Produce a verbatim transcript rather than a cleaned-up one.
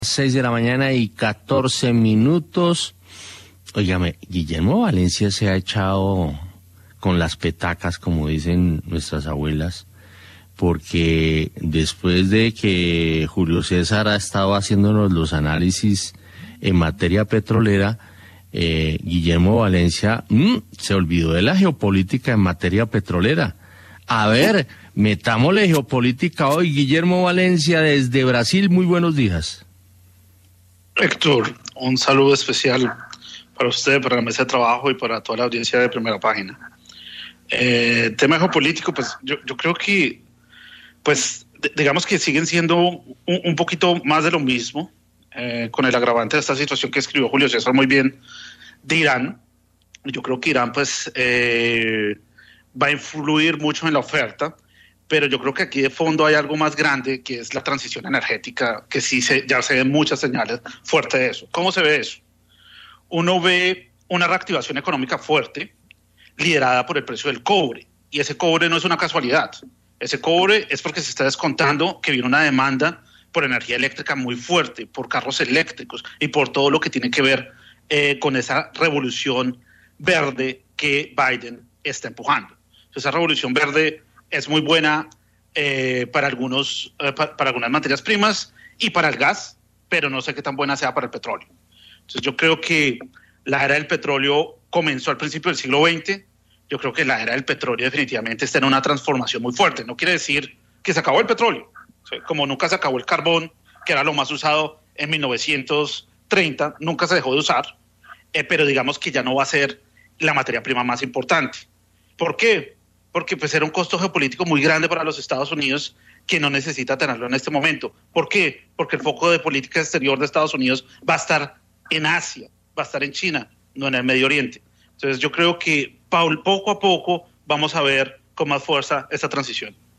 Seis de la mañana y catorce minutos. Óigame, Guillermo Valencia se ha echado con las petacas, como dicen nuestras abuelas, porque después de que Julio César ha estado haciéndonos los análisis en materia petrolera, eh, Guillermo Valencia mmm, se olvidó de la geopolítica en materia petrolera. A ver, metámosle geopolítica hoy. Guillermo Valencia desde Brasil, muy buenos días. Héctor, un saludo especial para usted, para la mesa de trabajo y para toda la audiencia de Primera Página. Eh, tema geopolítico, pues yo, yo creo que, pues de, digamos que siguen siendo un, un poquito más de lo mismo, eh, con el agravante de esta situación que escribió Julio César muy bien de Irán. Yo creo que Irán pues eh, va a influir mucho en la oferta, pero yo creo que aquí de fondo hay algo más grande, que es la transición energética, que sí se, ya se ven muchas señales fuertes de eso. ¿Cómo se ve eso? Uno ve una reactivación económica fuerte, liderada por el precio del cobre, y ese cobre no es una casualidad. Ese cobre es porque se está descontando que viene una demanda por energía eléctrica muy fuerte, por carros eléctricos y por todo lo que tiene que ver eh, con esa revolución verde que Biden está empujando. Esa revolución verde es muy buena eh, para, algunos, eh, para, para algunas materias primas y para el gas, pero no sé qué tan buena sea para el petróleo. Entonces yo creo que la era del petróleo comenzó al principio del siglo veinte. Yo creo que la era del petróleo definitivamente está en una transformación muy fuerte. No quiere decir que se acabó el petróleo, ¿sí? Como nunca se acabó el carbón, que era lo más usado en mil novecientos treinta, nunca se dejó de usar, eh, pero digamos que ya no va a ser la materia prima más importante. ¿Por qué? Porque pues era un costo geopolítico muy grande para los Estados Unidos, que no necesita tenerlo en este momento. ¿Por qué? Porque el foco de política exterior de Estados Unidos va a estar en Asia, va a estar en China, no en el Medio Oriente. Entonces yo creo que poco a poco vamos a ver con más fuerza esta transición.